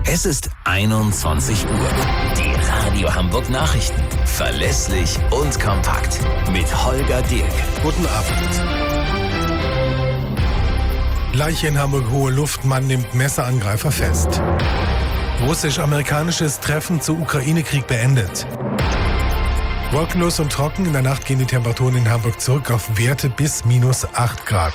Es ist 21 Uhr. Die Radio Hamburg Nachrichten. Verlässlich und kompakt. Mit Holger Dirk. Guten Abend. Leiche in Hamburg, hohe Luft, Mann nimmt Messerangreifer fest. Russisch-amerikanisches Treffen zu Ukraine-Krieg beendet. Wolkenlos und trocken, in der Nacht gehen die Temperaturen in Hamburg zurück auf Werte bis -8 Grad.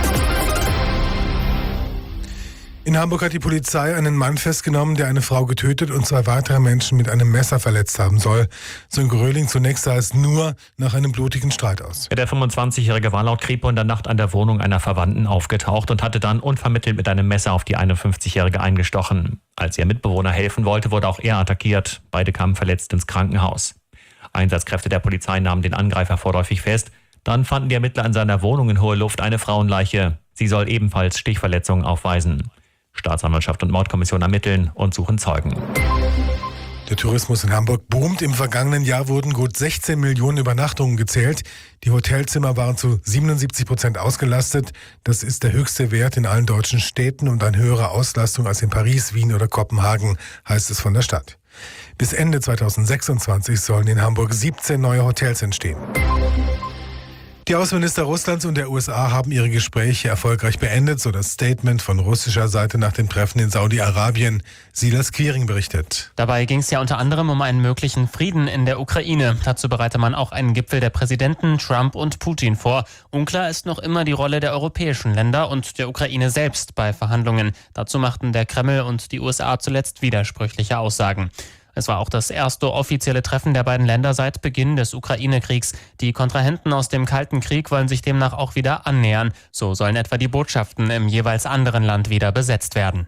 In Hamburg hat die Polizei einen Mann festgenommen, der eine Frau getötet und 2 weitere Menschen mit einem Messer verletzt haben soll. So in Gröling zunächst sah es nur nach einem blutigen Streit aus. Der 25-Jährige war laut Kripo in der Nacht an der Wohnung einer Verwandten aufgetaucht und hatte dann unvermittelt mit einem Messer auf die 51-Jährige eingestochen. Als ihr Mitbewohner helfen wollte, wurde auch er attackiert. Beide kamen verletzt ins Krankenhaus. Einsatzkräfte der Polizei nahmen den Angreifer vorläufig fest. Dann fanden die Ermittler in seiner Wohnung in Hohe Luft eine Frauenleiche. Sie soll ebenfalls Stichverletzungen aufweisen. Staatsanwaltschaft und Mordkommission ermitteln und suchen Zeugen. Der Tourismus in Hamburg boomt. Im vergangenen Jahr wurden gut 16 Millionen Übernachtungen gezählt. Die Hotelzimmer waren zu 77% ausgelastet. Das ist der höchste Wert in allen deutschen Städten und eine höhere Auslastung als in Paris, Wien oder Kopenhagen, heißt es von der Stadt. Bis Ende 2026 sollen in Hamburg 17 neue Hotels entstehen. Die Außenminister Russlands und der USA haben ihre Gespräche erfolgreich beendet, so das Statement von russischer Seite nach dem Treffen in Saudi-Arabien. Silas Quiring berichtet. Dabei ging es ja unter anderem um einen möglichen Frieden in der Ukraine. Dazu bereite man auch einen Gipfel der Präsidenten Trump und Putin vor. Unklar ist noch immer die Rolle der europäischen Länder und der Ukraine selbst bei Verhandlungen. Dazu machten der Kreml und die USA zuletzt widersprüchliche Aussagen. Es war auch das erste offizielle Treffen der beiden Länder seit Beginn des Ukraine-Kriegs. Die Kontrahenten aus dem Kalten Krieg wollen sich demnach auch wieder annähern. So sollen etwa die Botschaften im jeweils anderen Land wieder besetzt werden.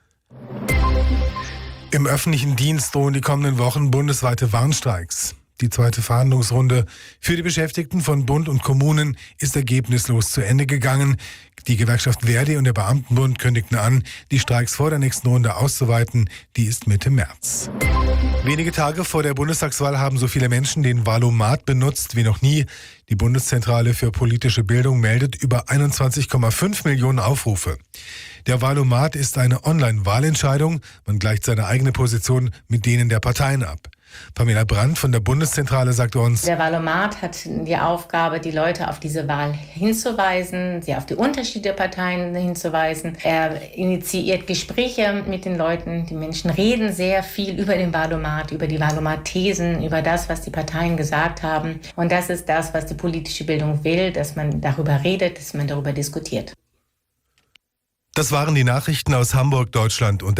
Im öffentlichen Dienst drohen die kommenden Wochen bundesweite Warnstreiks. Die zweite Verhandlungsrunde für die Beschäftigten von Bund und Kommunen ist ergebnislos zu Ende gegangen. Die Gewerkschaft Verdi und der Beamtenbund kündigten an, die Streiks vor der nächsten Runde auszuweiten. Die ist Mitte März. Wenige Tage vor der Bundestagswahl haben so viele Menschen den Wahlomat benutzt wie noch nie. Die Bundeszentrale für politische Bildung meldet über 21,5 Millionen Aufrufe. Der Wahlomat ist eine Online-Wahlentscheidung. Man gleicht seine eigene Position mit denen der Parteien ab. Pamela Brandt von der Bundeszentrale sagt uns: Der Wahlomat hat die Aufgabe, die Leute auf diese Wahl hinzuweisen, sie auf die Unterschiede der Parteien hinzuweisen. Er initiiert Gespräche mit den Leuten. Die Menschen reden sehr viel über den Wahlomat, über die Wahlomat-Thesen, über das, was die Parteien gesagt haben. Und das ist das, was die politische Bildung will, dass man darüber redet, dass man darüber diskutiert. Das waren die Nachrichten aus Hamburg, Deutschland und der